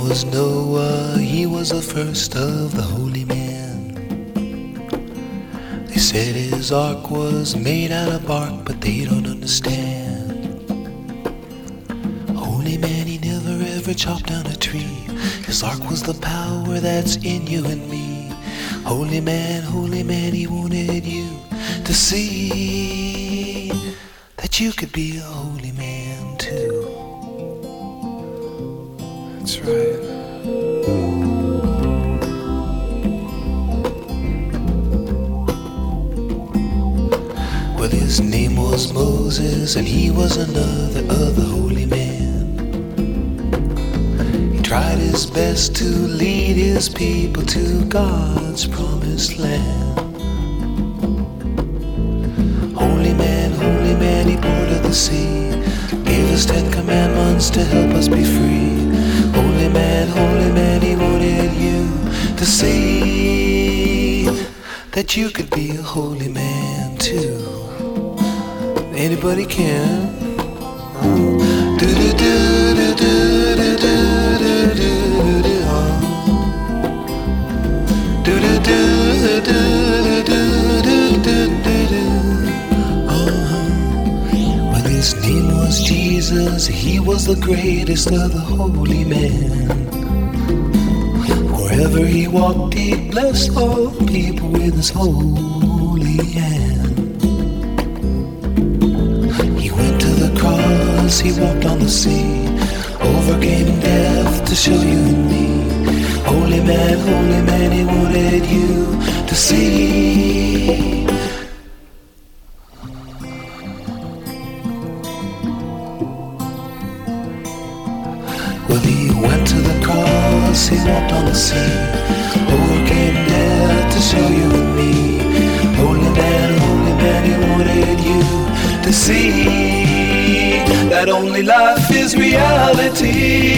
was Noah, he was the first of the holy men. They said his ark was made out of bark, but they don't understand. Holy man, he never ever chopped down a tree. His ark was the power that's in you and me. Holy man, he wanted you to see that you could be a holy man too. That's right. Well, his name was Moses, and he was another of the holy men. He tried his best to lead his people to God's promised land. Holy man, he parted the sea, gave us 10 commandments to help us be free. Holy man, he wanted you to see that you could be a holy man too. Anybody can. Do do do do do do do do do. Do do do do do do do do. Well, his name was Jesus. He was the greatest of the holy men. Wherever he walked, he blessed all people with his holy hand. He went to the cross, he walked on the sea, overcame death to show you and me. Holy man, he wanted you to see. Well, he went to the cross, he walked on the sea, overcame death to show you and me. Holy man, he wanted you to see that only life is reality.